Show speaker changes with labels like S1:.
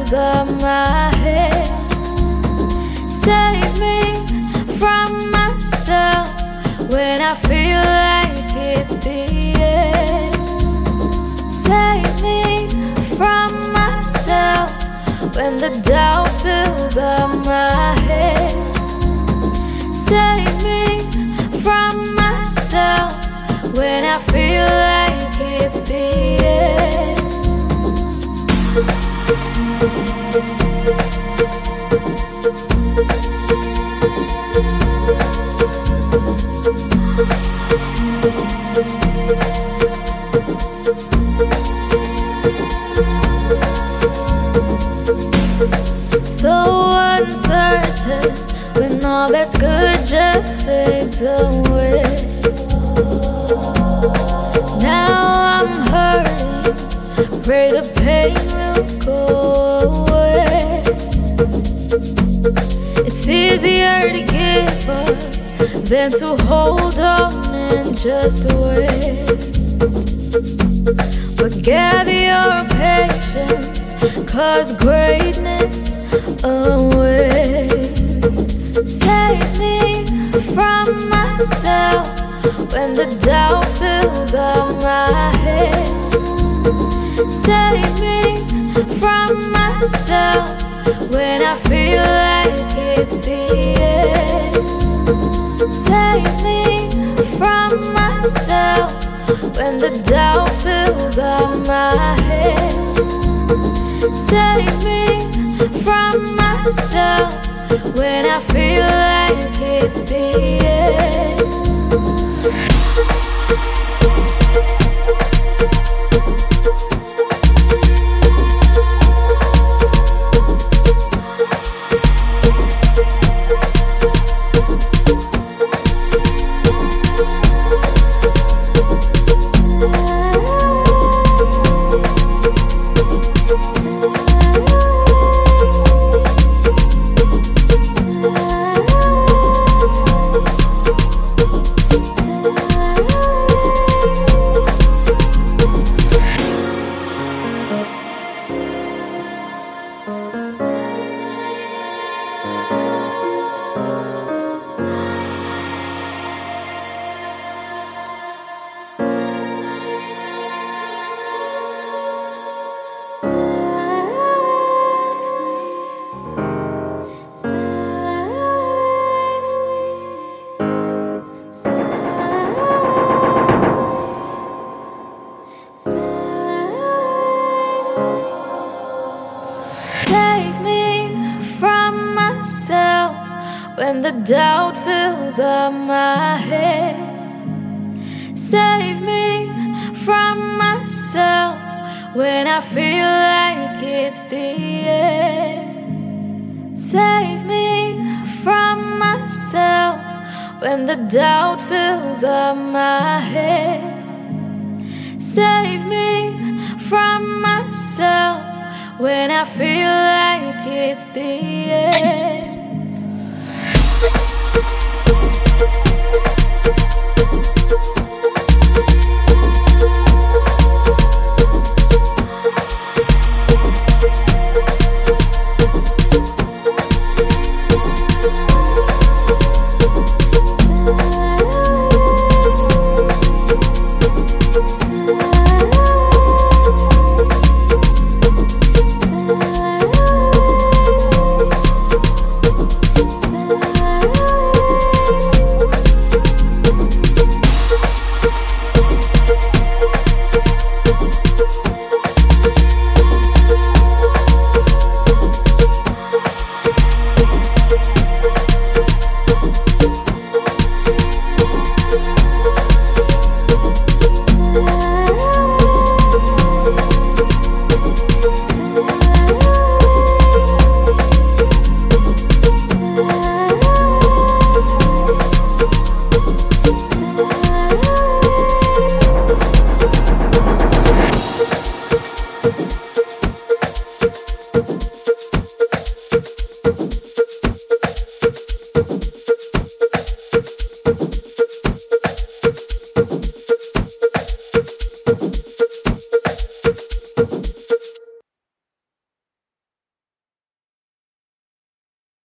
S1: fills up my head. Save me from myself when I feel like it's the end. Save me from myself when the doubt fills up my head. Save me from myself when I feel like it's the end. So uncertain when all that's good just fades away. Now I'm hurting, pray the pain will go away. It's easier to give up than to hold on and just wait. But gather your patience, 'cause greatness awaits. Save me from myself when the doubt fills up my head. Save me from myself when I feel like it's the end. Save me from myself when the doubt fills up my head. Save me from myself when I feel like it's the end. Save me from myself when the doubt fills up my head. Save me from myself when I feel like it's the end. Save me from myself when the doubt fills up my head. Save me from myself when I feel like it's the end.